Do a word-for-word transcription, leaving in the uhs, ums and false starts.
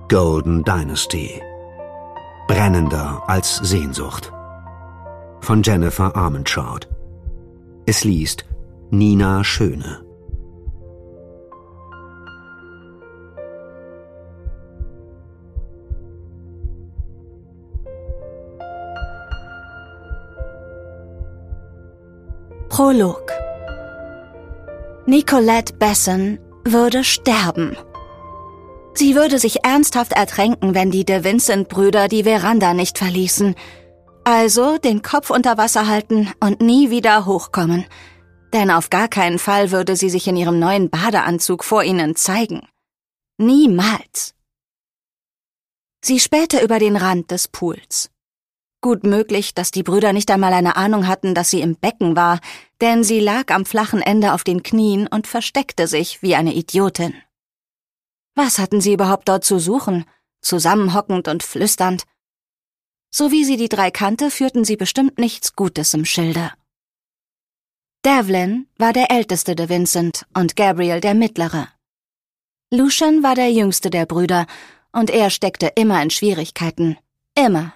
Golden Dynasty. Brennender als Sehnsucht. Von Jennifer Armentrout. Es liest Nina Schöne. Prolog. Nicolette Besson würde sterben. Sie würde sich ernsthaft ertränken, wenn die De Vincent-Brüder die Veranda nicht verließen. Also den Kopf unter Wasser halten und nie wieder hochkommen. Denn auf gar keinen Fall würde sie sich in ihrem neuen Badeanzug vor ihnen zeigen. Niemals. Sie spähte über den Rand des Pools. Gut möglich, dass die Brüder nicht einmal eine Ahnung hatten, dass sie im Becken war, denn sie lag am flachen Ende auf den Knien und versteckte sich wie eine Idiotin. Was hatten sie überhaupt dort zu suchen, zusammenhockend und flüsternd? So wie sie die drei kannte, führten sie bestimmt nichts Gutes im Schilde. Devlin war der älteste De Vincent und Gabriel der mittlere. Lucien war der jüngste der Brüder und er steckte immer in Schwierigkeiten, immer,